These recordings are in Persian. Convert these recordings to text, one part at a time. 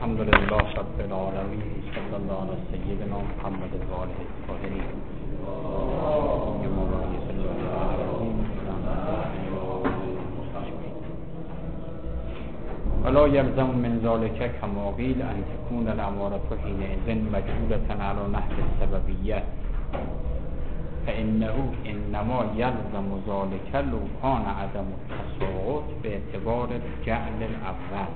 الحمد لله رب العالمين صلی الله علی سیدنا محمد و آله الطاهرین ولا يلزم من ذلك كما قيل أن تكون الأمارة حينئذ مجهولة على نحو السببية فإنه إنما يلزم ذلك لو كان عدم التساقط باعتبار الجعل الأول.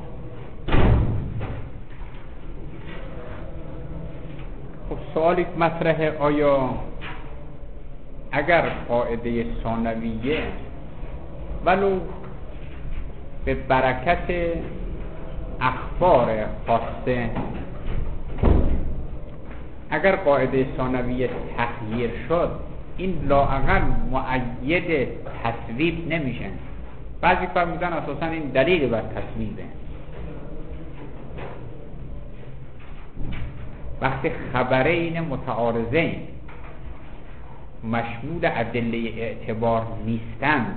خب سوالی مطرحه، آیا اگر قاعده ثانویه ولو به برکت اخبار خاصه، اگر قاعده ثانویه تغییر شد، این لااقل مؤید تصویب نمیشن. بعضی فرمودن اساسا این دلیل بر تصویبه. وقتی خبرین متعارضین مشمول ادله اعتبار نیستند،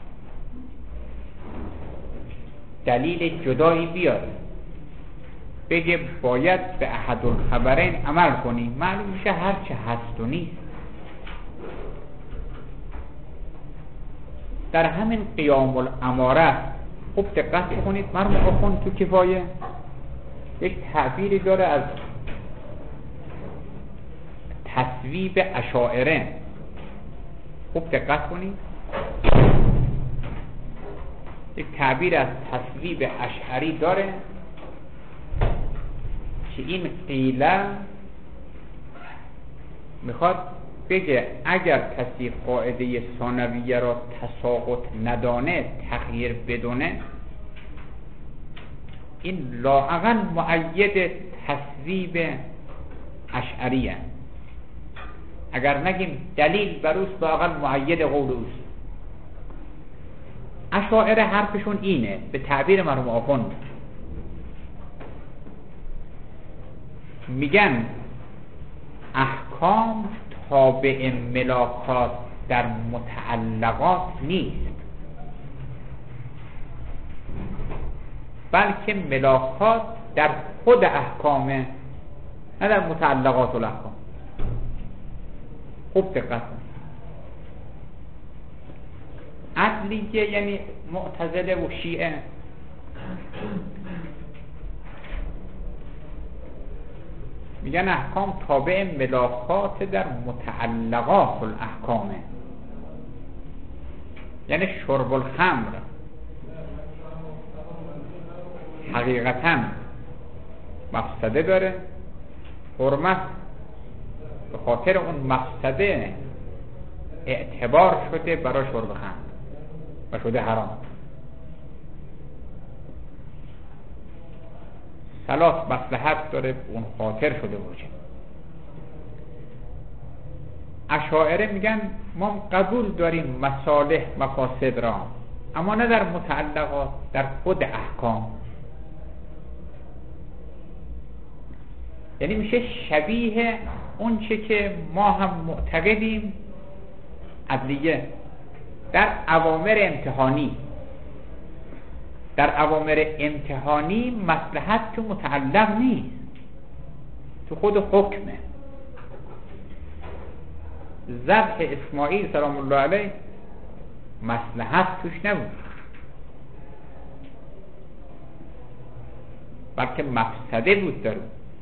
دلیل جدایی بیاد بگه باید به احد الخبرین عمل کنی، معلوم میشه هر چه هست و نیست. در همین قیام الاماره خوب دقت کنید، مرحوم آخوند تو کفایه یک تعبیری داره از تصویب اشاعره. خوب دقت کنید، یک تعبیر از تصویب اشعری داره که این قیله میخواد بگه اگر کسی قاعده ثانویه را تساقط ندانه، تغییر بدونه، این لااقل مؤید تصویب اشعریه. اگر نگیم دلیل بر اوست، لااقل مؤید قول اوست. اشاعره حرفشون اینه، به تعبیر مرحوم آخوند میگن احکام تابع ملاکات در متعلقات نیست، بلکه ملاکات در خود احکامه، نه در متعلقات الاحکام. خوب دقت کن. عدلیه یعنی معتزله و شیعه میگن احکام تابع ملاکات در متعلقات الاحکامه، یعنی شرب الخمر حقیقتا مفسده داره، حرمت به خاطر اون مفسده اعتبار شده برای شرب خمر و شده حرام. صلاة مصلحت داره، به اون خاطر شده باشه. اشاعره میگن ما قبول داریم مصالح مفاسد را، اما نه در متعلقات، در خود احکام. یعنی میشه شبیه اون چه که ما هم معتقدیم عدلیه در اوامر امتحانی. در اوامر امتحانی مصلحت تو متعلق نیست، تو خود حکمه. ذبح اسماعیل سلام الله علیه مصلحت توش نبود، بلکه مفسده بود داره.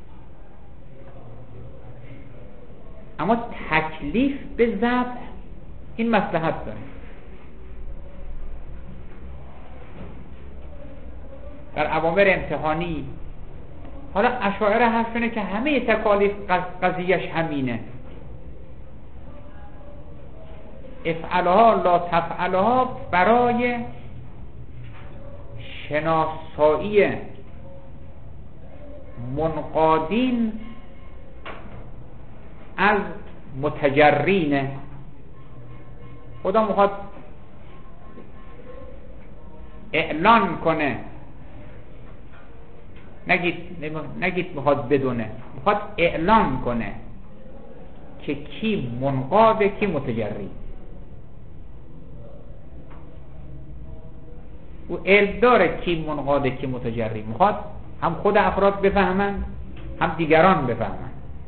اما تکلیف به ذبح این مصلحت داره. در اوامر امتحانی حالا اشاعره حرفونه که همه تکالیف قضیهش همینه، افعلها لا تفعلها برای شناسایی منقادین از متجرینه. خدا میخواد اعلان کنه، نگید میخواد بدونه، میخواد اعلان کنه که کی منقاده کی متجری. او علم داره کی منقاده کی متجری، میخواد هم خود افراد بفهمند هم دیگران بفهمند.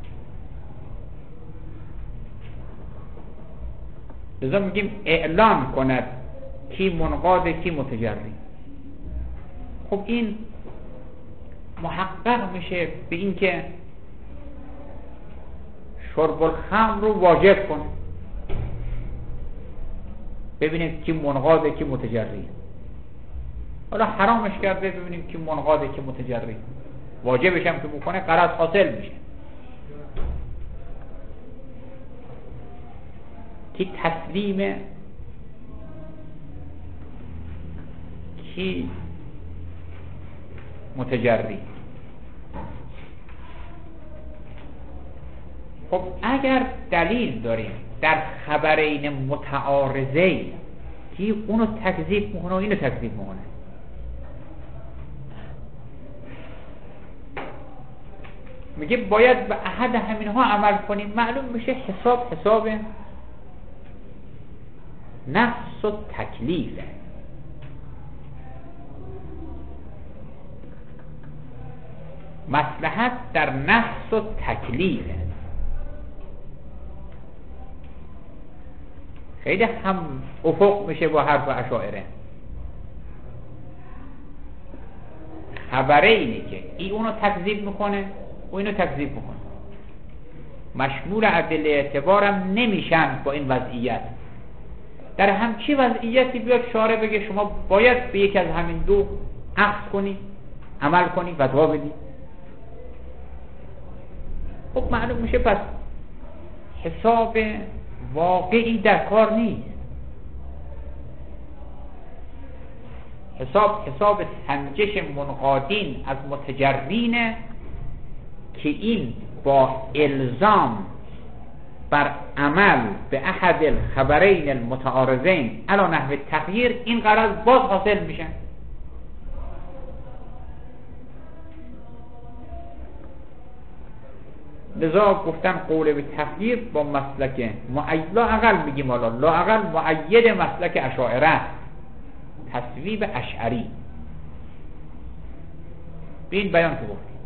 لذا میگیم اعلان کند کی منقاد کی متجری. خب این محقق میشه به این که شرب الخمر رو واجب کنه، ببینیم کی منقاده کی متجری. حالا حرامش کرده ببینیم کی منقاده کی متجری. واجبش هم که بکنه غرض حاصل میشه. کی تسلیم کی متجری. خب اگر دلیل داریم در خبرین متعارضین که اونو تکذیب میکنه و اینو تکذیب میکنه، میگه باید به احد همینها عمل کنیم، معلوم میشه حساب نفس و تکلیفه. مصلحت در نفس و تکلیفه. خیلی هم افق میشه با حرف اشاعره. خبره اینه که ای اونو تکذیب میکنه و اینو تکذیب میکنه، مشمول ادله اعتبارم نمیشن با این وضعیت. در همچی وضعیتی بیاد شارع بگه شما باید به یک از همین دو اخذ کنی، عمل کنی، فتوا بدی. خب معلوم میشه پس حساب واقعی در کار نیست. حساب سنجش منقادین از متجرینه که این با الزام بر عمل به احد الخبرین المتعارضین علی نحو تغییر این غرض باز حاصل میشن. لذا گفتن قول به تغییر با مسلک لا اقل میگیم، حالا لا اقل مؤید مسلک اشاعره، تصویب اشعری. به این بیان که گفتیم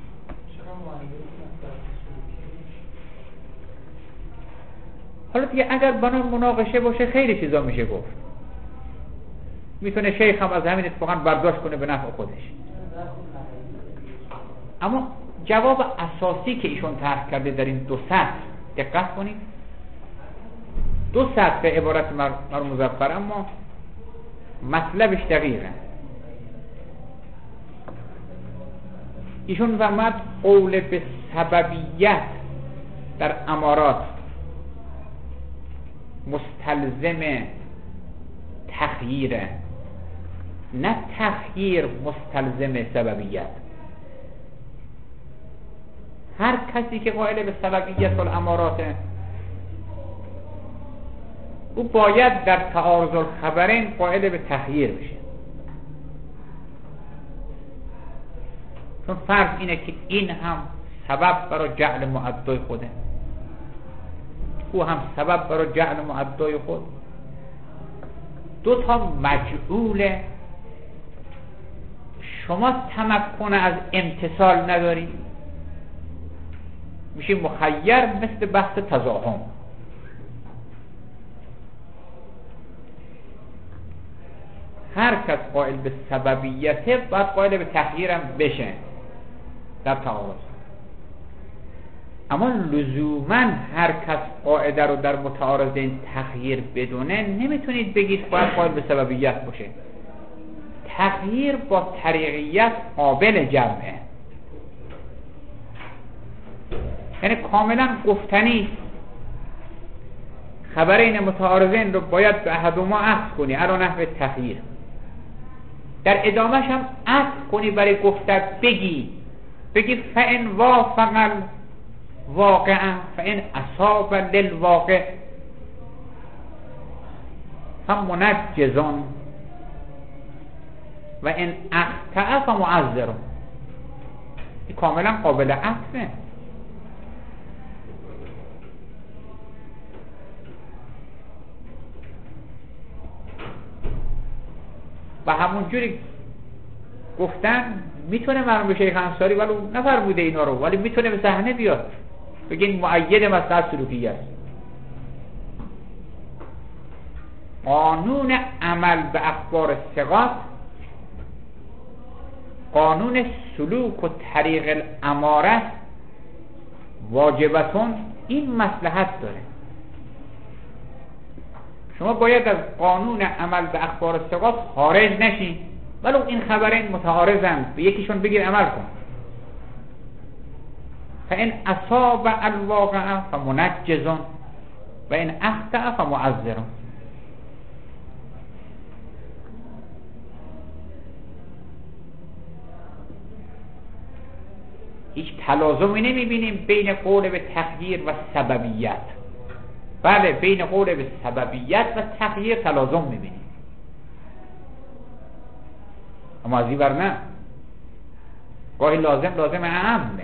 حالا دیگه اگر بنا مناقشه باشه خیلی چیزا میشه گفت. میتونه شیخ هم از همین اتفاقا برداشت کنه به نفع خودش. اما جواب اساسی که ایشون طرح کرده در این دو سطر دقت کنید، دو سطر عبارت مظفر اما مطلبش دقیقه. ایشون فرمود قول به سببیت در امارات مستلزم تخییره، نه تخییر مستلزم سببیت. هر کسی که قائل به سببیت الاماراته او باید در تعارض الخبرین قائل به تخییر بشه. چون فرض اینه که این هم سبب برای جعل معدای خوده، او هم سبب برای جعل معدای خود، دو تا مجعوله. شما تمکن از امتثال نداری، میشه مخیر مثل بحث تزاحم. هر کس قائل به سببیته باید قائل به تخییرم بشه در تعارض. اما لزوما هر کس قاعده رو در متعارضین تخییر بدونه نمیتونید بگید باید قائل به سببیت باشه. تخییر با طریقیت قابل جمعه، یعنی کاملا گفتنی. خبرین متعارضین رو باید به احدهما اخذ کنی علی نحو تخییر، در ادامهش هم اخذ کنی برای گفتن بگی فإن وافق الواقع فإن اصاب للواقع فمنجزون و ان اخطأ فمعذر. این کاملا قابل عطفه. و همون جوری گفتن میتونه مرحوم شیخ انصاری ولی نفرموده اینا رو، ولی میتونه به صحنه بیاد بگین مؤید مسئله سلوکی است. قانون عمل به اخبار ثقات، قانون سلوک و طریق الاماره واجبتون این مصلحت داره. شما باید از قانون عمل به اخبار ثقات خارج نشین، ولو این خبرین متعارضند، به یکیشون بگیر عمل کن. فإن اصاب الواقع فمنجز و ان اخطأ فمعذر. هیچ تلازمی نمیبینیم بین قول به تغییر و سببیت. بله، بین قول به سببیت و تغییر تلازم میبینیم، اما از این ور نه. گاهی لازم اعمه.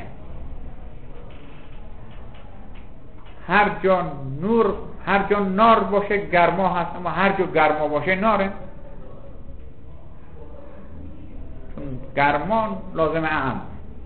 هر جا نار باشه گرما هست، اما هر جا گرما باشه ناره، چون گرما لازم اعم.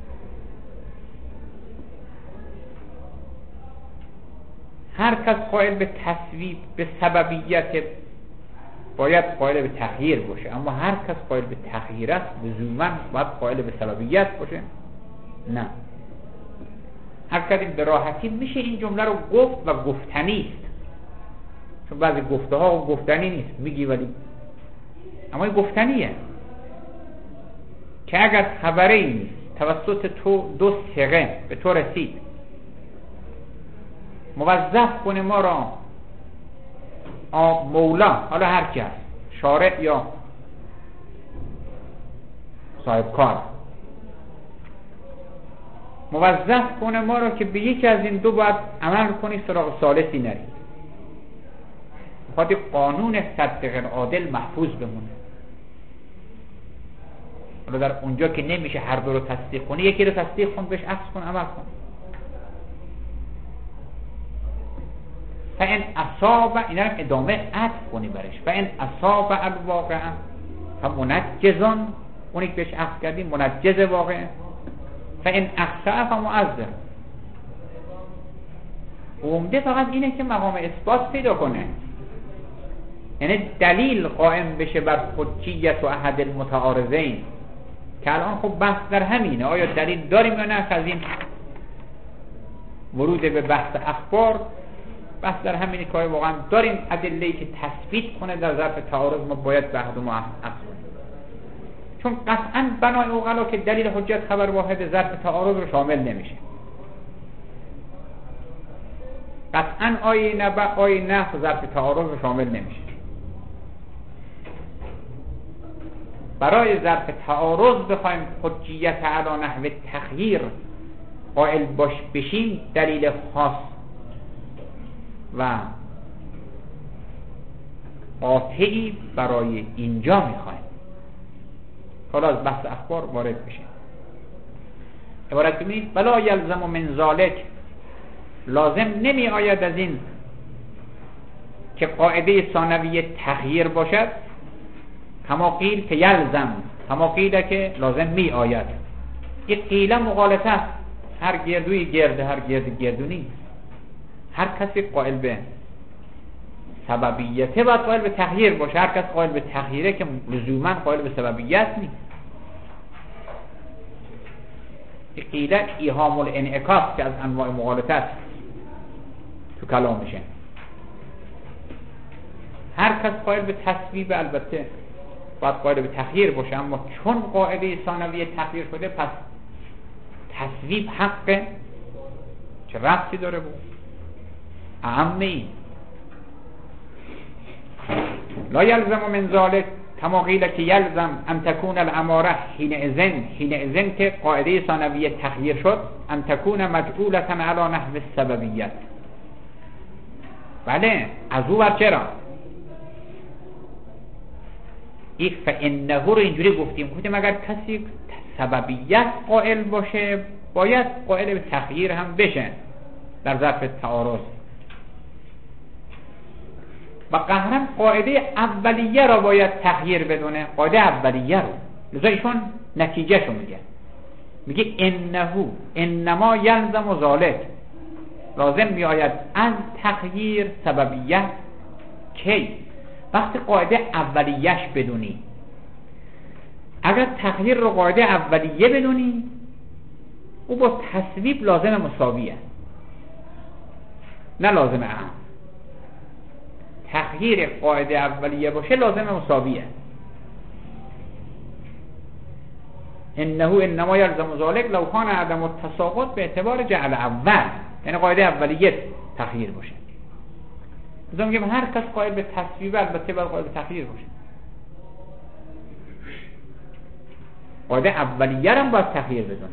هر کس قائل به تصویب به سببیت باید قائل به تغییر باشه، اما هر کس قائل به تغییر است لزوما باید قائل به سببیت باشه؟ نه. هر کسی به راحتی میشه این جمله رو گفت و گفتنی است، چون بعضی گفته ها گفتنی نیست، میگی ولی اما این گفتنیه که اگر خبری نیست توسط تو دو ثقه به تو رسید، موظف کنه ما را مولا، حالا هر کی هست، شارع یا صاحب کار، موظف کنه ما را که به یکی از این دو باید عمل کنی، سراغ ثالثی نری. خاطر قانون صدق عادل محفوظ بمونه. حالا در اونجا که نمیشه هر دو رو تصدیق کنی، یکی رو تصدیق کن، بهش عکس کن، عمل کن. فإن اصاب، اینا رو ادامه عطف کنی برش. فإن اصاب الواقع فمنجزون، اونی که بهش عطف کردیم منجز واقع. فإن اخطأ فمعذر. عمده فقط اینه که مقام اثبات پیدا کنه، یعنی دلیل قائم بشه بر حجیت و احد المتعارضین، که الان خب بحث در همینه، آیا دلیل داریم یا نه. از این ورود به بحث اخبار بحث در همینه که واقعا داریم ادله‌ای که تثبیت کنه در ظرف تعارض ما باید به احد ما عکس کنیم، چون قطعا بنای عقلا که دلیل حجت خبر واحد ظرف تعارض رو شامل نمیشه. قطعا آیه نبع آیه نفس ظرف تعارض رو شامل نمیشه. برای ظرف تعارض بخوایم حجیت علی نحو تغییر قائل بشیم، دلیل خاص و قاطعی برای اینجا میخوایم. حالا از بحث اخبار وارد بشیم. عبارت ببینید: ولا یلزم من ذلک، لازم نمی آید از این که قاعده ثانویه تغییر باشد، کما قیل که یلزم، کما قیل که لازم می آید. این قیله مغالطه است، هر گردوی گرده، هر گرد گردونی. هر کسی قائل به سببیته باید قائل به تغییر باشه، هر کس قائل به تغییره که لزوما قائل به سببیت نیست. این قیله ایهام الانعکاس که از انواع مغالطه است تو کلام میشه. هر کس قائل به تصویب البته باید قائل به تغییر باشه، اما چون قاعده ثانویه تغییر شده پس تصویب حقه. چه ربطی داره بود؟ اهمی لا یلزم من ذلک کما قیل که یلزم ان تکون الاماره حینئذ که قاعده ثانویه تغییر شد، ان تکون مجعولة علی نحو السببیت. بله، از او ور چرا؟ این فانه رو اینجوری گفتیم اگر کسی سببیت قائل باشه باید قائل به تغییر هم بشه در ظرف تعارض. و قهرم قاعده اولیه را باید تغییر بدونه، قاعده اولیه رو، لذا ایشون نتیجه شو میگه. میگه انما یلزم ذالک، لازم میآید از تغییر سببیت کی؟ وقتی قاعده اولیش بدونی. اگر تغییر رو قاعده اولیه بدونی، او با تصویب لازم مساویه، نه لازم اعم. تغییر قاعده اولیه باشه لازم مساویه. انما یلزم ذالک لو کان عدم التساقط به اعتبار جعل اول، یعنی قاعده اولیه تغییر باشه. مثلا میگم هر کس قائل به تصویب البته باید قائل به تغییر باشه. قاعده اولیه هم باید تغییر بدونه.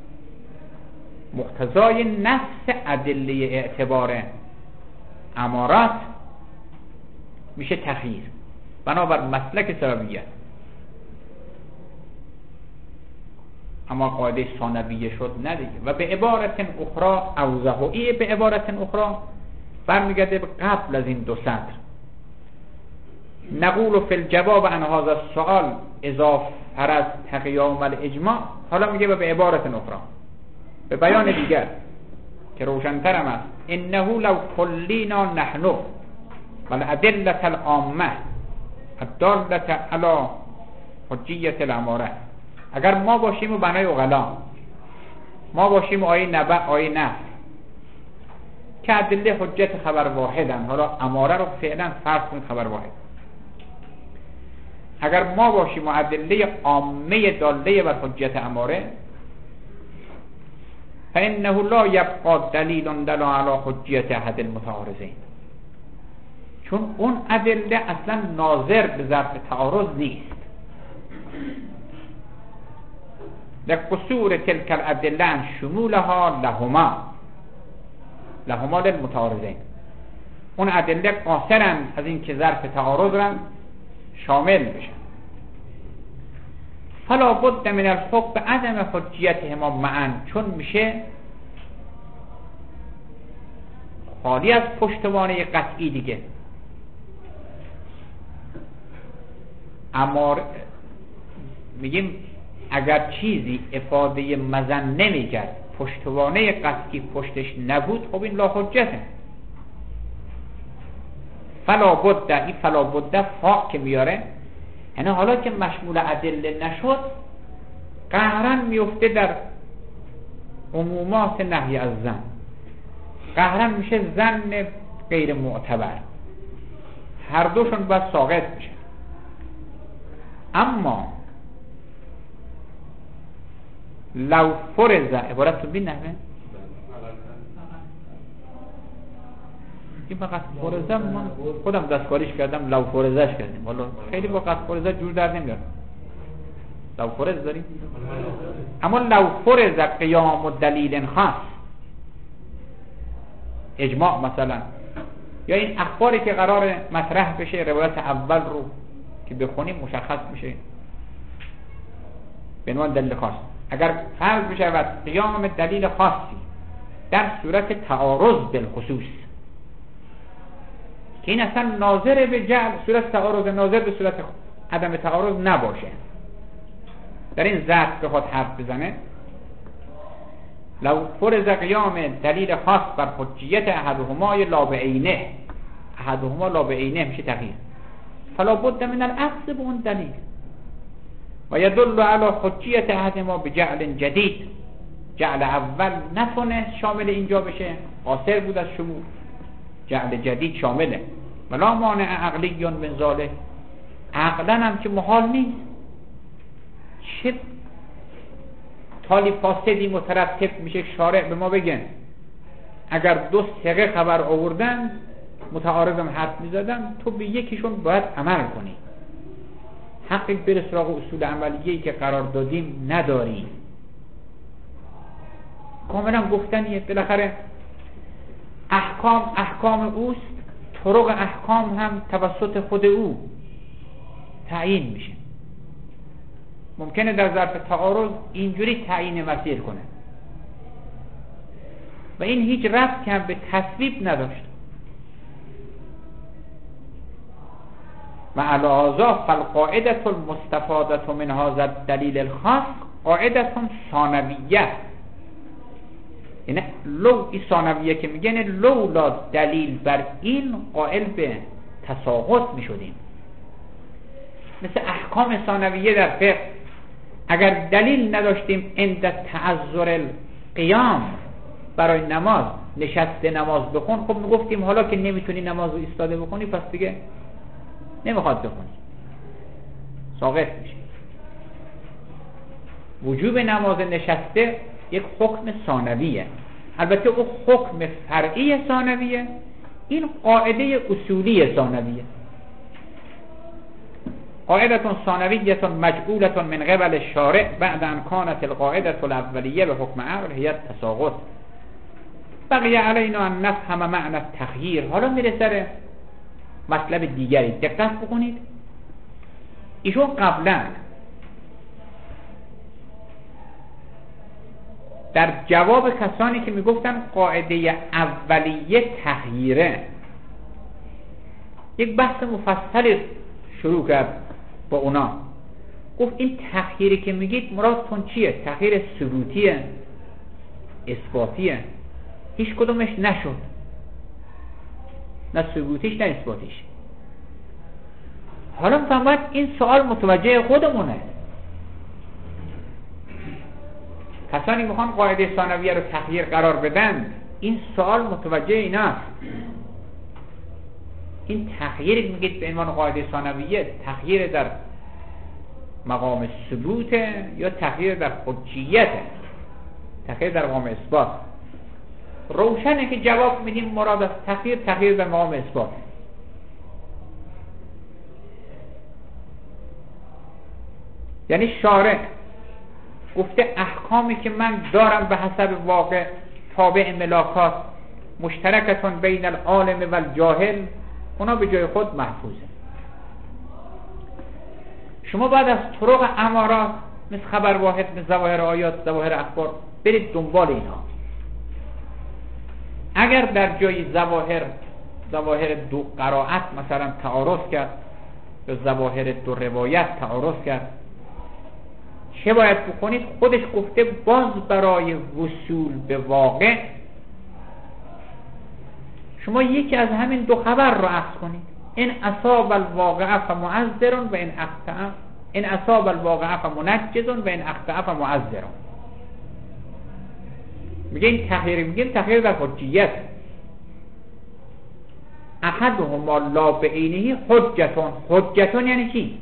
مقتضای نفس ادله اعتبار امارات میشه تغییر بنابر مسلک سببیت. اما قاعده ثانویه شد ندیگه. و به عبارت اخرى اوضحی، به عبارت اخرى برمیگرده به قبل از این دو سطر. نقول فی الجواب عن هذا السؤال اذا فرض قیام الاجماع. حالا میگه به عبارت اخرى، به بیان دیگر که روشن‌تر هم است. انه لو کلینا نحن والادله العامه الداله علی حجیت الاماره، اگر ما باشیم و بنای اغلا، ما باشیم و آیه نبع آیه نفس که ادله حجت خبر واحدن، حالا اماره رو فعلا فرض کن خبر واحد، اگر ما باشیم و ادله عامه داله بر حجت اماره، فانه لا یبقى دلیل دل علی حجیت احد المتعارضین، چون اون ادله اصلا ناظر به ظرف تعارض نیست. لقصور تلك الادله عن شمولها لهما للمتعارضین، اون ادله قاصرن از این که ظرف تعارض را شامل بشن. فلا بد من الحکم به عدم حجیتهما معا، چون میشه خالی از پشتوانه قطعی دیگه. اما میگیم اگر چیزی افاده مزن نمیکرد، پشتوانه قطعی پشتش نبود، خب این لا حجته. فلا بد، این فلا بد فا که میاره، یعنی حالا که مشمول ادله نشد، قهرن میفته در عمومات نهی از زن، قهرن میشه زن غیر معتبر، هر دوشون باید ساقط بشه. اما لو فرض، عبارت رو بین نحوه این با قصد فرضه، من خودم دستکاریش کردم، لو فرضهش کردیم، والا خیلی با قصد فرضه جور در نمیاد. لو فرض داریم، اما لو فرض قیام و دلیل خاص، اجماع مثلا، یا این اخباری که قرار مطرح بشه، روایت اول رو که بخونیم مشخص میشه به عنوان دلیل خاص. اگر فرض بشه و قیام دلیل خاصی در صورت تعارض بالخصوص، که این اصلا ناظر به جعل صورت تعارض، ناظر به صورت عدم تعارض نباشه، در این ذات بخواد حرف بزنه، لو فرض قیام دلیل خاص بر حجیت احدهما لا بعینه، احدهما لا بعینه میشه تغییر، فلا بد من الاخذ به اون دلیل و یدل علی حجیت احدهما بجعل جدید. جعل اول نتونه شامل اینجا بشه، قاصر بود از شمول، جعل جدید شامله. ولا مانع عقلی من ذلک، عقلا هم که محال نیست. چه تالی فاسدی مترتب میشه شارع به ما بگن اگر دو ثقه خبر آوردن متعارضم حرف میزدن، تو به یکیشون باید عمل کنی، حقی بر سراغ اصول عملیه‌ای که قرار دادیم نداری. کاملا گفتنیه، بالاخره احکام اوست، طرق احکام هم توسط خود او تعیین میشه. ممکنه در ظرف تعارض اینجوری تعیین مسیر کنه و این هیچ ربطی هم به تصویب نداشت. و علی هذا فالقاعده المستفاده من هذا الدلیل الخاص قاعدتون ثانویه، یعنی لو این ثانویه که میگن لولا دلیل بر این قائل به تساقط میشدیم. مثل احکام ثانویه در فقه، اگر دلیل نداشتیم عند تعذر القیام برای نماز نشسته نماز بخون، خب میگفتیم حالا که نمیتونی نماز رو ایستاده بخونی پس دیگه نمیخواد بخونی، ساقط میشه. وجوب نماز نشسته یک حکم ثانویه، البته او حکم فرعی ثانویه، این قاعده اصولی ثانویه. قاعده ثانویه مجعوله من قبل الشارع بعد ان كانت القاعده الاولیه به حکم عقل هي التساقط. بقیه علینا ان نفهم معنی التخییر. حالا میره سر مطلب دیگری، دقت بکنید. ایشون قبلا در جواب کسانی که میگفتن قاعده اولیه تغییره یک بحث مفصلی شروع کرد با اونا. گفت این تغییری که میگید مرادتون چیه؟ تغییر ثبوتیه، اثباتیه؟ هیچ کدومش نشد، نه ثبوتیش نه اثباتیش. حالا فهمت این سوال متوجه خودمونه. کسانی میخوان قاعده ثانویه رو تغییر قرار بدن، این سوال متوجه ایناست. این تغییری میگید به عنوان قاعده ثانویه، تغییر در مقام ثبوت یا تغییر در حجیت، تغییر در مقام اثبات؟ روشنه که جواب میدیم مراد از تغییر در مقام اثبات. یعنی شارع گفته احکامی که من دارم به حسب واقع تابع ملاکات مشترکتون بین العالم و الجاهل، اونا به جای خود محفوظه. شما بعد از طرق امارات مثل خبر واحد، مثل ظواهر آیات، ظواهر اخبار برید دنبال اینا. اگر در جای ظواهر دو قرائت مثلا تعارض کرد یا ظواهر دو روایت تعارض کرد، چه باید بکنید؟ خودش گفته باز برای وصول به واقع شما یکی از همین دو خبر رو اخذ کنید. این اصاب الواقع فمعذر و این اخطأ، این اصاب الواقع فمنجز و این اخطأ فمعذر. میگه این تغییر در حجیت. احدهما لا بعینه حجتون. حجتون یعنی چی؟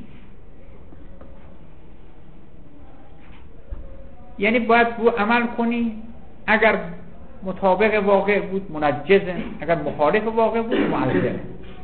یعنی باید بو عمل کنی، اگر مطابق واقع بود منجزه، اگر مخالف واقع بود معذره.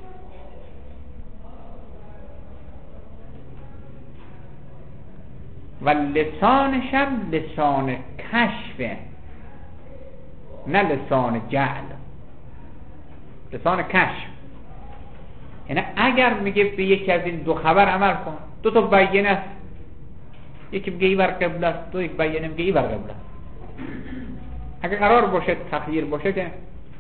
و لسانش هم لسان کشفه، نه لسان جعل، لسان کشف. یعنی اگر میگه به یکی از این دو خبر عمل کن، دو تا بیانه است، یکی میگه اینور قبله است، یک بیانه میگه اینور قبله است. اگر قرار باشه تغییر باشه که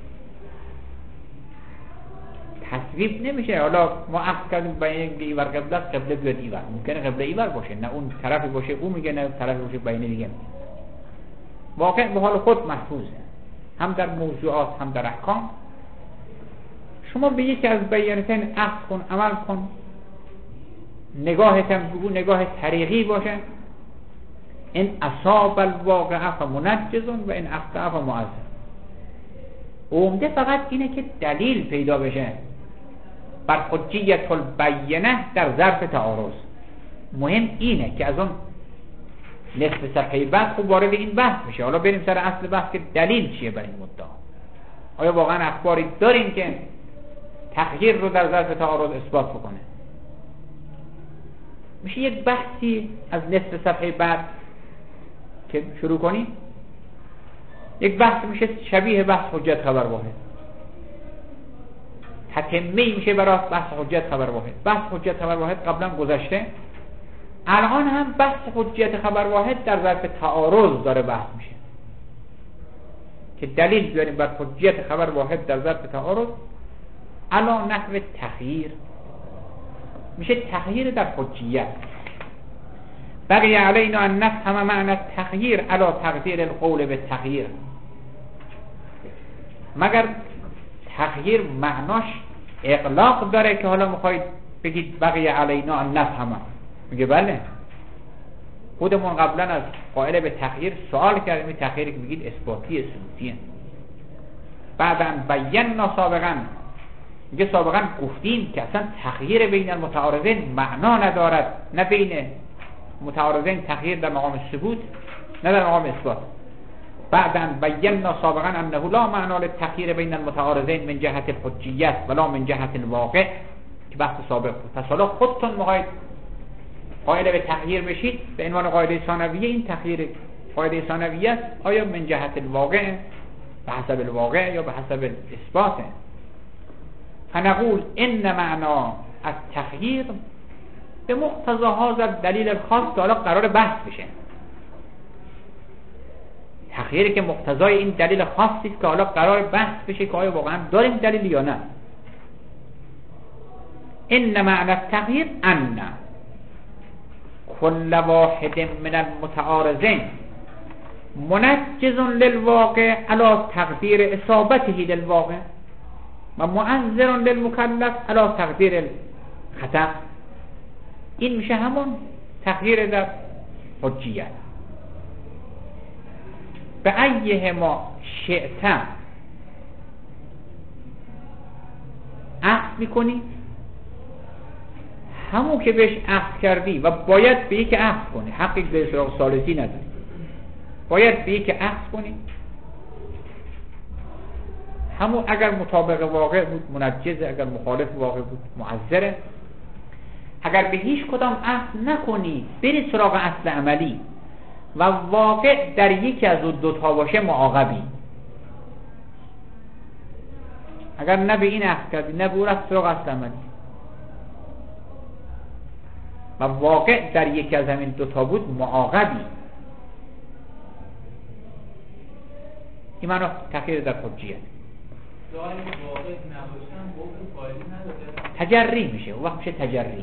تصویب نمیشه. حالا ما عقد کردیم بیانه میگه اینور قبله است، قبله بیاد اینور، ممکنه قبله اینور باشه، نه اون طرفی باشه او میگه، نه طرفی باشه بیانه دیگه میگه. واقع به حال خود محفوظه، هم در موضوعات هم در احکام. شما به یکی از بیانتین عقد کن، عمل کن، نگاهت هم بگو نگاه طریقی باشه. این اصاب الواقع فمنجز و این اخطأ فمعذر. عمده فقط اینه که دلیل پیدا بشه بر حجیت البینه در ظرف تعارض. مهم اینه که از اون نصف صفحه بعد خوب وارد این بحث میشه. حالا بریم سر اصل بحث که دلیل چیه بر این مدعا. آیا واقعا اخباری داریم که تغییر رو در ظرف تعارض اثبات بکنه؟ میشه یک بحثی از نصف صفحه بعد که شروع کنیم. یک بحث میشه شبیه بحث حجت خبر واحد، تتمه میشه برای بحث حجت خبر واحد. بحث حجت خبر واحد قبلا گذشته، الان هم بحث حجت خبر واحد در ظرف تعارض داره بحث میشه که دلیل بیاریم بر حجت خبر واحد در ظرف تعارض. الان نحو تغییر میشه تغییر در حجیت. بقی علینا ان نفهم معنی التغییر علی تقدیر القول به تغییر. مگر تغییر معناش اغلاق داره که حالا میخواید بگید بقی علینا ان نفهم؟ میگه بله، خودمون قبلا از قائل به تغییر سوال کردیم. این تغییری که میگید اثباتیه، ثبوتیه. بعداً بینا سابقا، میگه سابقا گفتیم که اصلا تغییر بین المتعارضین معنا ندارد، نه بین متعارضین تغییر در مقام ثبوت نه در مقام اثبات. بعداً بینا سابقا انه لا معنا للتغییر بین المتعارضین من جهت الحجیت ولا من جهت الواقع، که بحث سابق بود. پس حالا خودتون میخواید قائل به تغییر بشید به عنوان قاعده ثانویه. این تغییر قاعده ثانویه است، آیا من جهت الواقع به حسب الواقع یا به حسب الاثبات؟ فنقول ان معنا التغییر به مقتضی هذا دلیل الخاص که حالا قرار بحث بشه. تغییری که مقتضای این دلیل خاصی است که حالا قرار بحث بشه که آیا واقعا داریم دلیل یا نه. ان معنی التغییر ان کل واحد من المتعارضین منجز للواقع علی تقدیر اصابته للواقع و معذر للمکلف علی تقدیر الخطأ. این میشه همون تغییر در حجیت. به ایه ما شئت عقد میکنی، همون که بهش عقد کردی و باید به یک عقد کنی، حقی به سراغ ثالثی نداری، باید به یک عقد کنی. همون اگر مطابق واقع بود منجزه، اگر مخالف واقع بود معذره. اگر به هیچ کدام عقد نکنی بری سراغ اصل عملی و واقع در یکی از دو تا باشه معاقبی. اگر نه به این عقد کردی نه به اون رفت سراغ اصل عملی و واقع در یکی از همین دو تا بود معاقبی. این معنی تغییر در حجیت. تجری میشه، اون وقت میشه تجری.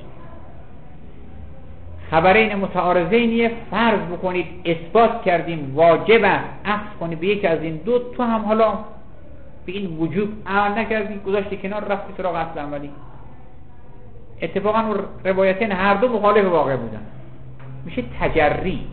خبرین متعارضین فرض بکنید اثبات کردیم واجب است عقد کنی به یکی از این دو، تو هم حالا به این وجوب عمل نکردی، گذاشتی کنار، رفتی سراغ اصل عملی. اتفاقا روایتین هر دو مخالف واقع بودن، میشه تجری.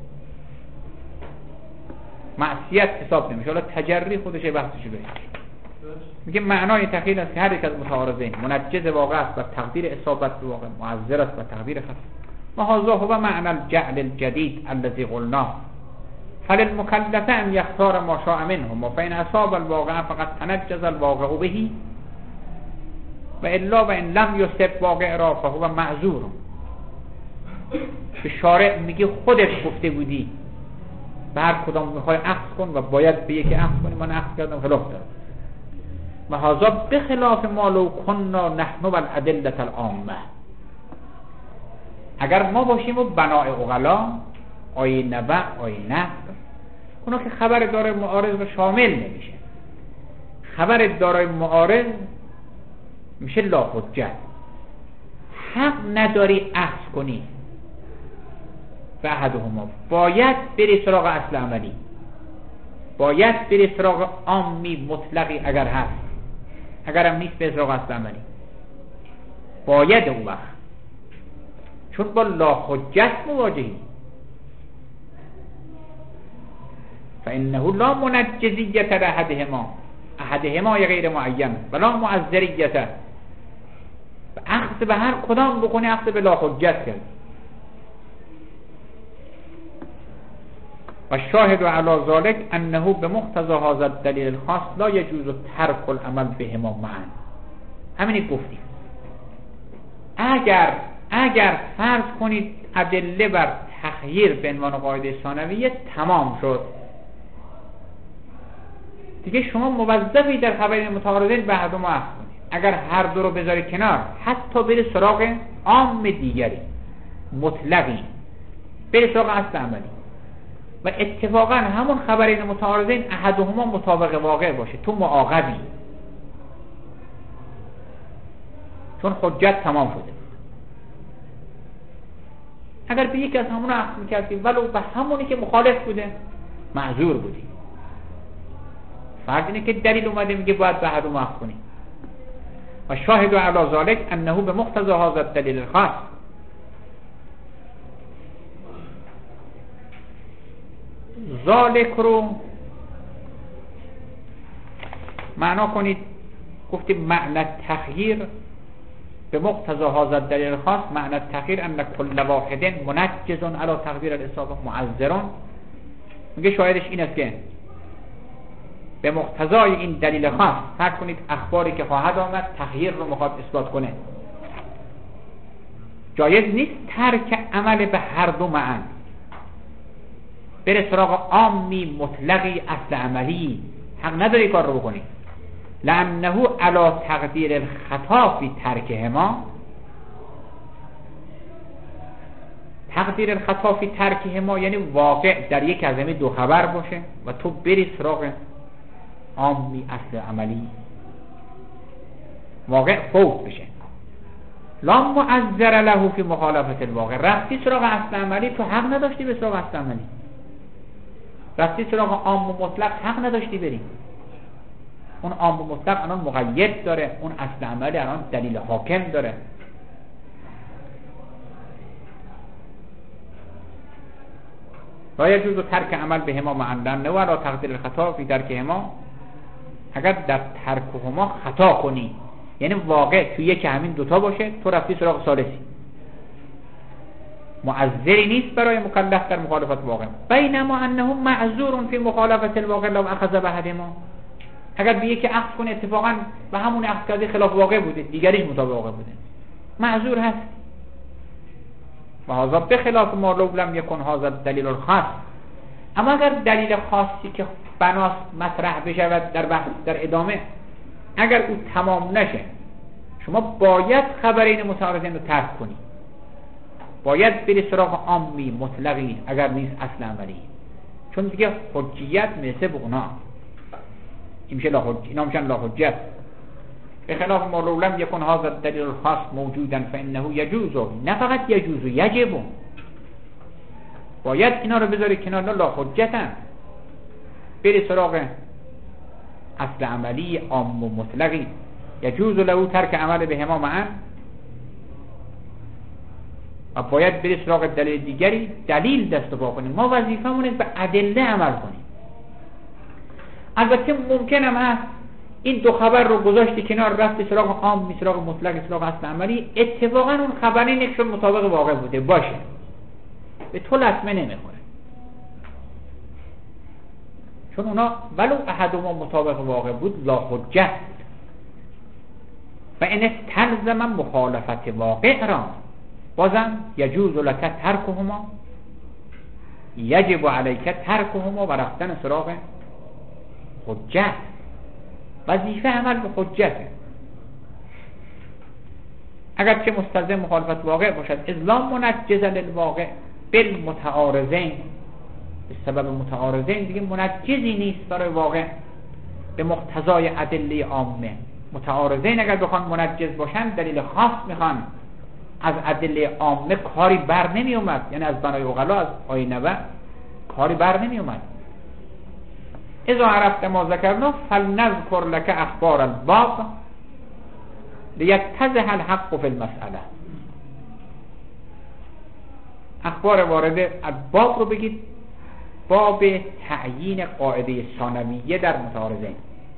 معصیت حساب نمیشه. حالا تجری خودش بحثش بشه. میگه معنای تغییر است که هر یک از متعارضین منجز واقع است و تقدیر اصابت به واقع معذر است و تقدیر خطا. و هذا هو معنی الجعل الجدید الذي قلنا فللمكلف ان يختار ما شاء منه فإن اصاب الواقع فقد تنجز الواقع به و الا و ان لم يصب واقع را فهو معذور. به شارع میگه خودت گفته بودی به هر کدام میخوای عقد کن و باید به یکی عقد کنی، من عقد کردم خلاف دارم. و هذا بخلاف ما لو كنا نحن والادله العامه. اگر ما باشیم و بناء عقلا آیه نبع آیه نقل، اونا که خبر داره معارض رو شامل نمیشه. خبر داره معارض میشه لا حجت. حق نداری عقد کنی به احدهما، باید بری سراغ اصل عملی، باید بری سراغ عامی مطلقی اگر هست، اگر هم نیست بری سراغ اصل عملی. باید اون وقت، چون با لا حجت مواجهی. فانه لا منجزیت احدهما غیر معین ولا معذریت. عقد به هر کدام بکنی عقد به لا حجت کرد. و شاهد علی ذلك انه بمقتضى هذا الدلیل الخاص لا يجوز ترک العمل بهما معا. همینی گفتیم. اگر فرض کنید ادله بر تغییر به عنوان قاعده ثانویه تمام شد، دیگه شما موظفی در خبرین متعارضین به هر دو عقد کنید. اگر هر دو رو بذاری کنار، حتی بری سراغ عام دیگری مطلقی، بری سراغ اصل عملی و اتفاقا همون خبرین متعارضین احدهما مطابق واقع باشه، تو معاقبی، چون حجت تمام شده. اگر به یکی از همون اخذ میکردی ولو به همونی که مخالف بوده معذور بودی. فرض اینه که دلیل اومده میگه باید به هر اخذ کنی. و شاهد علی ذلک انه به مقتضی هذا الدلیل الخاص، ذالک رو معنا کنید. گفتیم معنی تخییر به مقتضی هذا الدلیل الخاص، معنی تخییر ان کل واحد منجز علی تقدیر الاصابه معذرون. میگه شاهدش این است که به مقتضای این دلیل خاص فرض کنید اخباری که خواهد آمد تخییر رو میخواد اثبات کنه، جایز نیست ترک عمل به هر دو معن، بره سراغ عامی مطلقی اصل عملی، حق نداری کار رو بکنی. لانه علی تقدیر الخطا فی ترکهما، تقدیر الخطا فی ترکهما یعنی واقع در یک از همین دو خبر باشه و تو بری سراغ عامی اصل عملی، واقع فوت بشه. لا معذر له فی مخالفت الواقع، رفتی سراغ اصل عملی تو حق نداشتی به سراغ اصل عملی، رفتی سراغ عام و مطلق حق نداشتی بری. اون عام و مطلق الان مقید داره، اون اصل عملی الان دلیل حاکم داره. لا یجوز ترک عمل بهما معلن و لا تقدیر الخطا فی ترکهما، اگر در ترکهما خطا کنی یعنی واقع توی یک همین دوتا باشه تو رفتی سراغ ثالثی، معذری نیست برای مکلف در مخالفت واقع. بینما انه معذور فی مخالفت الواقع لو اخذ بهما، اگر به یکی اخذ کنه اتفاقا به همون اخذ کرده خلاف واقع بوده، دیگریش مطابق واقع بوده، معذور هست. و هذا بخلاف ما لو لم یکن هذا الدلیل الخاص، اما اگر دلیل خاصی که بناس مطرح بشود در بحث در ادامه اگر او تمام نشه، شما باید خبرین متعارضین رو ترک کنی، باید بری سراغ عامی مطلقی اگر نیست اصل عملی، چون دیگه حجیت مثل به اونا این میشه لا حجیت، اینا میشن لا حجت. به خلاف ما لو لم یکن هذا الدلیل الخاص موجودا فانه یجوز، نه فقط یجوز، یجب، باید اینا رو بذاری کنار، لا حجتن، بری سراغ اصل عملی عام و مطلقی. یجوز له ترک عمل بهما معا، و باید بری سراغ دلیل دیگری، دلیل دست و پا کنیم. ما وظیفمون است به ادله عمل کنیم. البته ممکن هم هست این دو خبر رو گذاشتی کنار، رفتی سراغ عام، سراغ مطلق، سراغ اصل عملی، اتفاقا اون خبری نکشون مطابق واقع بوده باشه، به تو لطمه نمیخوره، چون اونا ولو احدهما مطابق واقع بود لا حجت. و این استلزم مخالفت واقع را بازم یجوز لک ترکهما، یجب علیک ترکهما و رفتن سراغ حجت. وظیفه عمل به حجته، اگر چه مستلزم مخالفت واقع باشد. اذ منجز للواقع بالمتعارضین، به سبب متعارضین دیگه منجزی نیست برای واقع به مقتضای ادله عامه. متعارضین اگر بخوان منجز باشن دلیل خاص میخوان از ادله عامه، کاری بر نمی اومد، یعنی از بنای عقلا، از آینه کاری بر نمی اومد. اذا عرفت ما ذکرنا فلنذکر لك اخبار الباب لیتضح الحق فی المسئله. اخبار وارد الباب رو بگید، باب تعیین قاعده ثانویه در متعارضین.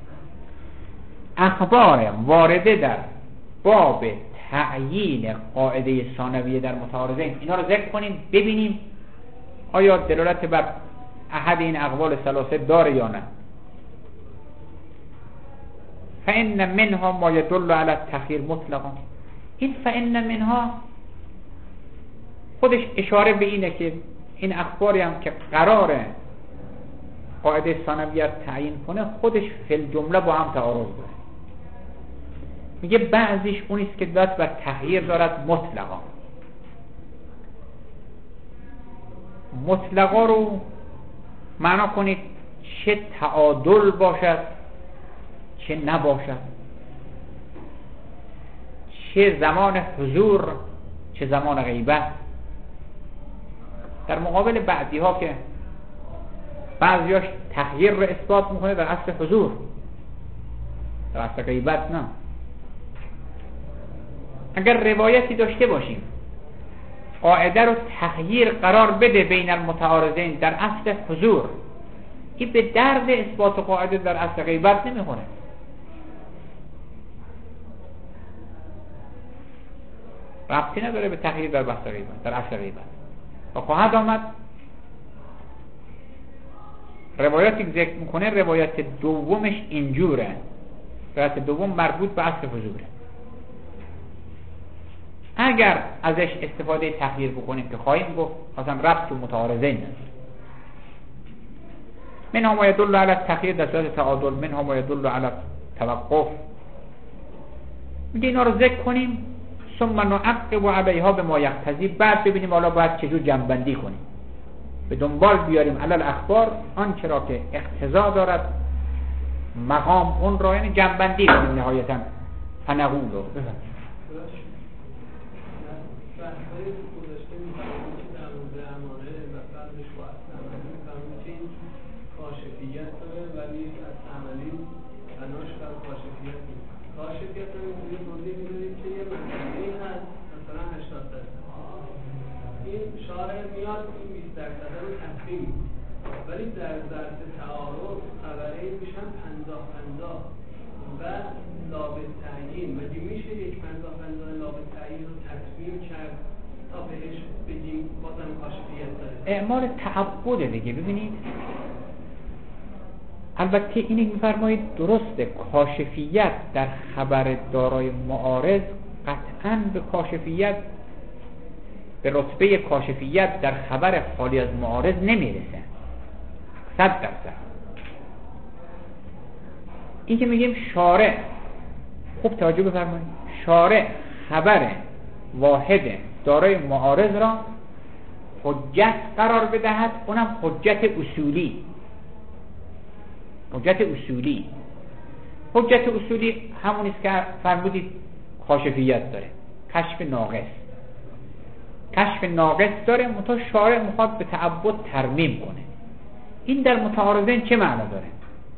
اخبار وارده در باب تعیین قاعده ثانویه در متعارضین، اینا رو ذکر کنیم ببینیم آیا دلالت بر احد این اقوال ثلاثه داره یا نه. فإن منها ما يدل على التخيير مطلقا، این فإن منها خودش اشاره به اینه که این اخباری هم که قراره قاعده ثانویه تعیین کنه خودش فی الجمله با هم تعارض داره. میگه بعضیش اونیست که دست بر تغییر دارد مطلقا. مطلقا رو معنا کنید چه تعادل باشد چه نباشد، چه زمان حضور چه زمان غیبت. در مقابل بعضی ها که بعضیاش تغییر رو اثبات میکنه در اصل حضور، در اصل غیبت نه. اگر روایتی داشته باشیم قاعده رو تغییر قرار بده بین المتعارضین در اصل حضور، این به درد اثبات قاعده در اصل غیبت نمیخوره. ربطی نداره به تغییر در بحث غیبت، در اصل غیبت. و خواهد آمد روایاتی که ذکر میکنه روایت دومش اینجوره، روایت دوم مربوط به اصل حضوره. اگر ازش استفاده تغییر بکنیم که خواهیم گفت مثلا ربط و متعارضین است، منها ما يدل على التغییر در صورت تعادل، منها ما يدل على توقف. میگه اینا رو ذکر کنیم ثم نعقب علیها بما یقتضی، بعد ببینیم حالا باید چجور جمع‌بندی کنیم، به دنبال بیاریم علی الاخبار آنچه را که اقتضا دارد مقام اون را، یعنی جمع‌بندی کنیم نهایتا. فنقول رو ولی در ظرف تعارض خبره میشن 50-50 و لابد تعیین. مگه میشه یک 50-50 لابد تعیین رو تصمیم کرد تا بهش بگیم بازم کاشفیت داره؟ اعمال تعبده دیگه. ببینید البته اینی میفرمایید درسته، کاشفیت در خبر دارای معارض قطعاً به کاشفیت، به رتبه کاشفیت در خبر خالی از معارض نمیرسه 100%. این که میگیم شارع، خوب توجه بفرمایید، شارع خبر واحد دارای معارض را حجت قرار بدهد، اونم حجت اصولی. حجت اصولی، حجت اصولی همونیست که فرمودید کاشفیت داره، کشف ناقص، کشف ناقص داره، منتها شارع میخواد به تعبد ترمیم کنه. این در متعارضین چه معنا داره؟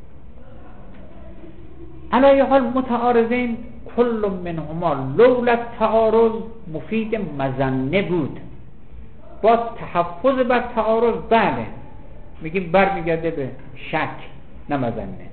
علی حال متعارضین کل منهما لولا التعارض مفید مظنه بود. با تحفظ بر تعارض بله میگیم برمیگرده به شک نه مظنه.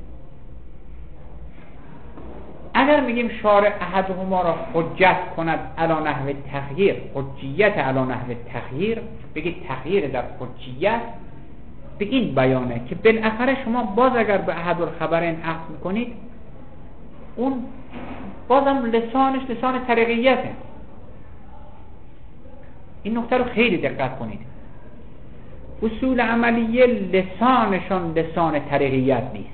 اگر میگیم شارع احدهما را حجت کند علی نحو تغییر، حجیت علی نحو تغییر، بگید تغییر در حجیت، به این بیانه که بالاخره شما باز اگر به احد الخبرین عقد میکنید اون بازم لسانش لسان طریقیته. این نکته رو خیلی دقت کنید، اصول عملیه لسانشون لسان طریقیت نیست.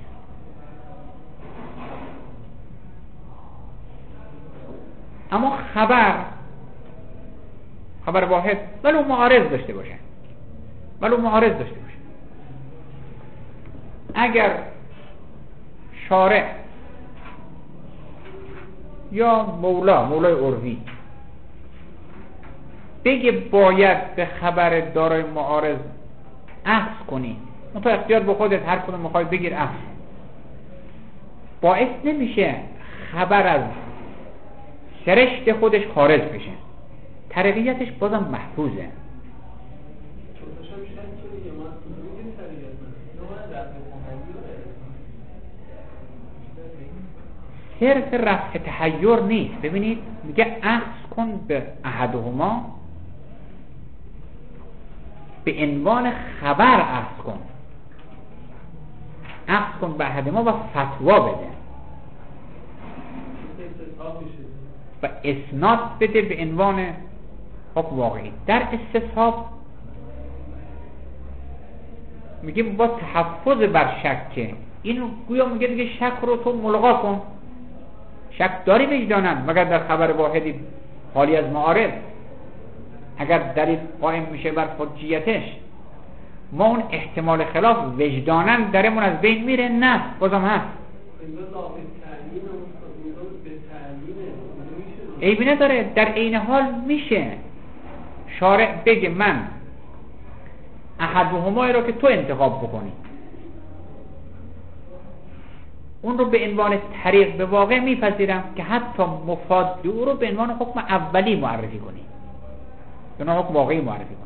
اما خبر واحد ولو معارض داشته باشه، اگر شارع یا مولای عرفی بگه باید به خبر دارای معارض اخذ کنی، منتها اختیار به خودت، هر کدوم میخوای بگیر اخذ، باعث نمیشه خبر از سرشت خودش خارج بشه، طریقیتش بازم محفوظه. صرف رفع تحیر نیست. ببینید میگه اخذ کن به احدهما، به عنوان خبر اخذ کن، اخذ کن به احدهما و فتوا بده و اسناد بده به عنوان حکم واقعی. در استصحاب میگیم با تحفظ بر شک، اینو گویا میگه دیگه شک رو تو ملغا کن، شک داری وجدانن مگر در خبر واحدی خالی از معارض، اگر دلیل قائم میشه بر حجیتش ما اون احتمال خلاف وجدانن درمون از بین میره، نه بازم هست. عیبی نداره، در عین حال میشه شارع بگه من احدهما رو که تو انتخاب بکنی، اون رو به عنوان طریق به واقع میپذیرم که حتی مفاد او رو به عنوان حکم اولی معرفی کنی، به عنوان حکم واقعی معرفی کنی.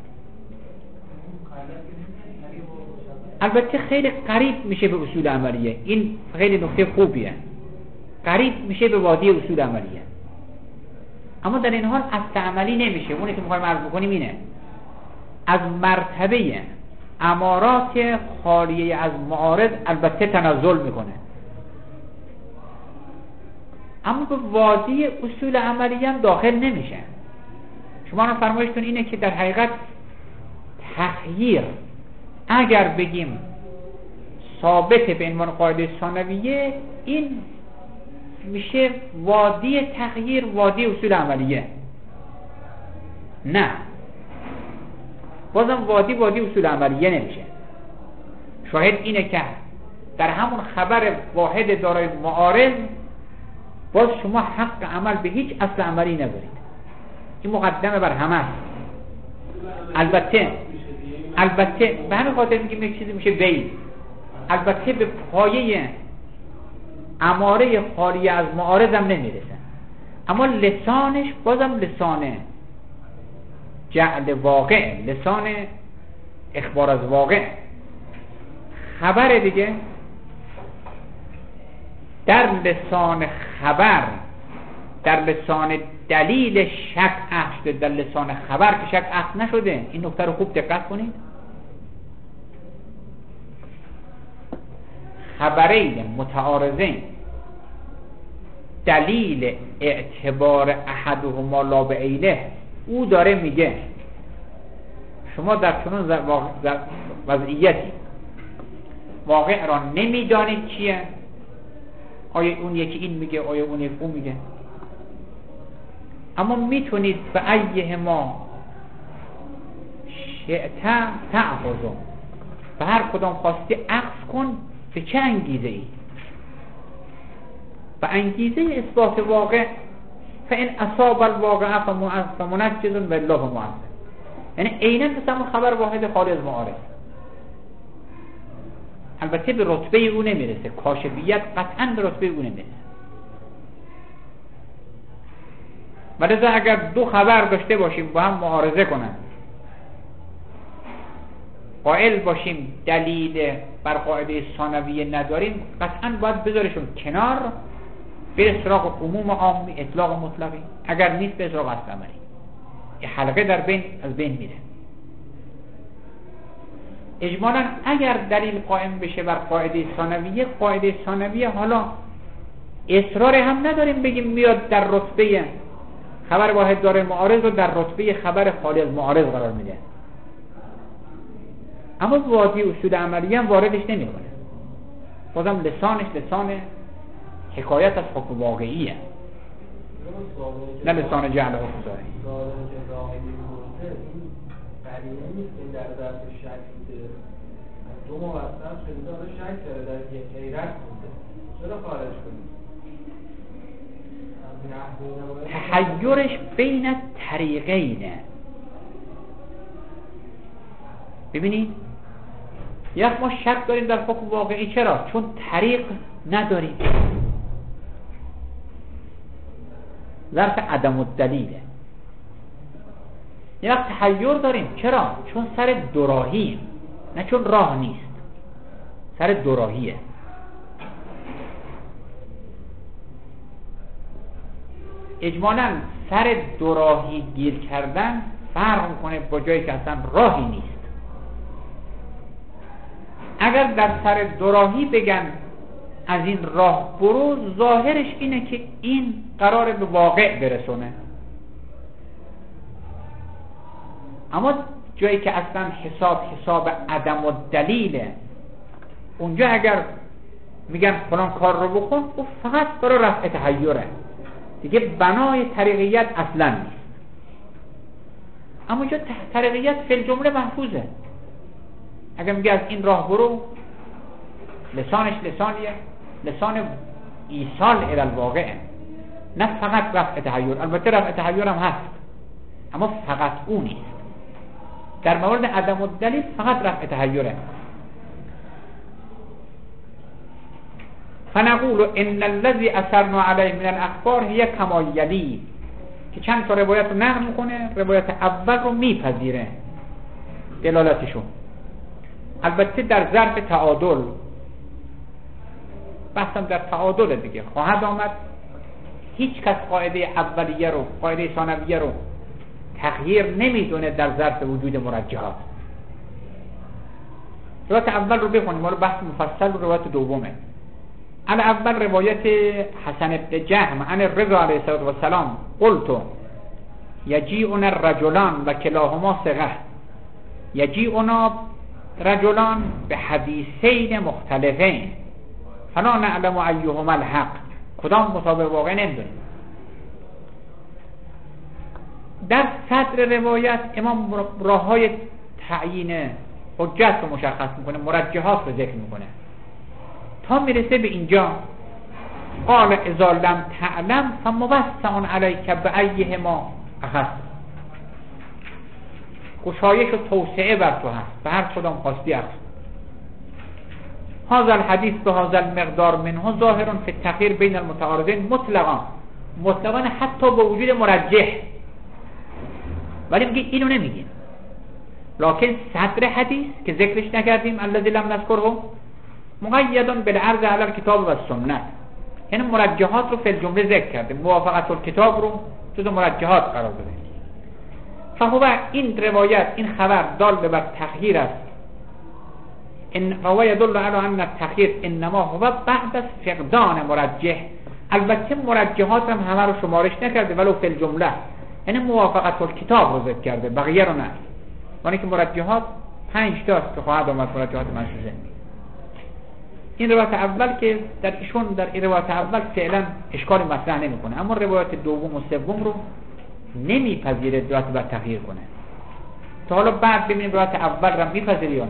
البته خیلی قریب میشه به اصول عملیه، این خیلی نکته خوبیه، قریب میشه به وادی اصول عملیه، اما در این حال اصل عملی نمیشه. اونی که میخوایم عرض بکنیم اینه، از مرتبه امارات خالیه از معارض البته تنزل میکنه، اما به وادی اصول عملی هم داخل نمیشه. شما رو فرمایشتون اینه که در حقیقت تخییر اگر بگیم ثابت به عنوان قاعده ثانویه، این میشه وادی تخییر وادی اصول عملیه. نه، بازم وادی اصول عملیه نمیشه. شاهد اینه که در همون خبر واحد دارای معارض باز شما حق عمل به هیچ اصل عملی ندارید، این مقدمه بر همه است. البته به همین خاطر میگیم یک چیزی میشه بیل، البته به پایه اماره خالی از معارض هم نمیرسن، اما لسانش بازم لسان جعل واقع، لسان اخبار از واقع، خبر دیگه. در لسان خبر، در لسان دلیل شک اخذ شده، در لسان خبر که شک اخذ نشده. این نکته رو خوب دقت کنید. خبرین متعارضین دلیل اعتبار احدهما لا بعینه، او داره میگه شما در چنون وضعیتی واقع را نمیدانید چیه، آیا اون یکی این میگه، آیا اون یکی اون میگه، اما میتونید به ایه ما شئت تأخذ، به هر کدام خواستی اخذ کن. به چه انگیزه ای؟ به انگیزه اثبات واقع. فان اصاب الواقع فمنجز والله معذب، یعنی عیناً مثل همون خبر واحد خارج از معارض. البته به رتبه او نمیرسه، کاشفیت قطعاً به رتبه او نمیرسه. ولذا اگر دو خبر داشته باشیم با هم معارضه کنن، قائل باشیم دلیل بر قاعده ثانویه نداریم، قطعاً باید بذارشون کنار، به سراغ عموم عامی، اطلاق مطلقی. اگر نیست به سراغ اصل عملی. یه حلقه در بین از بین میره. اجمالاً اگر دلیل قائم بشه بر قاعده ثانویه، قاعده ثانویه حالا اصرار هم نداریم بگیم میاد در رتبه خبر واحد داره معارض رو در رتبه خبر خالی از معارض قرار میده، اما وادی اصول عملی هم واردش نمیکنه. بازم لسانش لسان حکایت از حکم واقعیه، نه لسان جعل حکم ظاهری. قرینه نیست این در ظرف شک بوده، از دو موسط شده داره شک داره در یک غیرت بوده، چرا خارج کنید؟ تحیرش بین طریقینه. ببینید یک ما شک داریم در حکم واقعی، چرا؟ چون طریق نداریم، ظرف عدم الدلیله. یک تحیر داریم، چرا؟ چون سر دوراهی، نه چون راه نیست، سر دوراهیه. اجمالاً سر دوراهی گیر کردن فرق میکنه با جایی که اصلا راهی نیست. اگر در سر دوراهی بگن از این راه برو، ظاهرش اینه که این قراره به واقع برسونه، اما جایی که اصلا حساب عدم و دلیله، اونجا اگر میگن فلان کار رو بکن، او فقط برای رفع تحیره دیگه، بنای طریقیت اصلا نیست. اما اونجا طریقیت فی الجمله محفوظه. اگر میگه از این راه برو، لسانش لسانیه، لسان ایصال الی الواقع، نه فقط رفع تحیر. البته رفع تحیر هم هست، اما فقط اون نیست. در مورد عدم الدلیل فقط رفع تحیره. فنقول ان الذي اثرنا عليه من الاخبار هي كما يلي، که چند تا روایت رو نقل میکنه، روایت اول رو میپذیره دلالتشو، البته در ظرف تعادل، بحثم در تعادل دیگه خواهد آمد. هیچ کس قاعده اولیه رو، قاعده ثانویه رو تغییر نمیدونه در ظرف وجود مرجحات. روایت اول رو بخونیم، ما رو بحث مفصل رو روایت دومه. اول روایت حسن ابن جهم عن الرضا علیه السلام قلت یجیعنا الرجلان و کلاهما ثقه، یجیعنا رجلان به حدیثین مختلفین فلا نعلم ایهما الحق، کدام مطابق واقع نمیدونیم. در صدر روایت امام راههای تعیین حجت رو مشخص میکنه، مرجحات رو ذکر میکنه تا میرسه به اینجا قال اذا لم تعلم فموسع علیک بایهما اخذ، گشایش و توسعه بر تو هست، به هر کدام خواستی اخذ. هذا الحديث بهذا المقدار منه ظاهر في التخيير بين المتعارضين مطلقا حتی با وجود مرجح، ولی میگه اینو نمیگیم. لکن صدر حدیث که ذکرش نکردیم الذي لم نذكره مقید بالعرض علی الکتاب و السنت، یعنی مرجحات رو فی الجمله ذکر کرده، موافقت الکتاب رو جز مرجحات قرار داده. فهو این روایت، این خبر دال بر تخییر است، و یدل علی ان التخییر انما هو بعد از فقدان مرجح. البته مرجحات هم همه رو شمارش نکرده ولو فی الجمله، یعنی موافقت الکتاب رو ذکر کرده، بقیه رو نه. یعنی که مرجحات 5 تاست که خواهد آمد مرجحات منشوزه. این روایت اول که در این روایت اول فعلا اشکالی مطرح نمیکنه، اما روایت دوم و سوم رو نمیپذیره روایت بر تغییر کنه. تا حالا بعد ببینیم روایت اول رو میپذیره یا نه.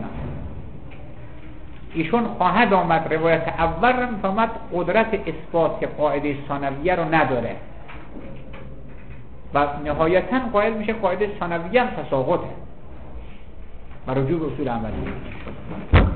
ایشون خواهد آمد روایت اول رو میفهمد قدرت اثبات قاعده ثانویه رو نداره و نهایتا قائل میشه قاعده ثانویه هم تساقطه و رجوع به اصول عملی.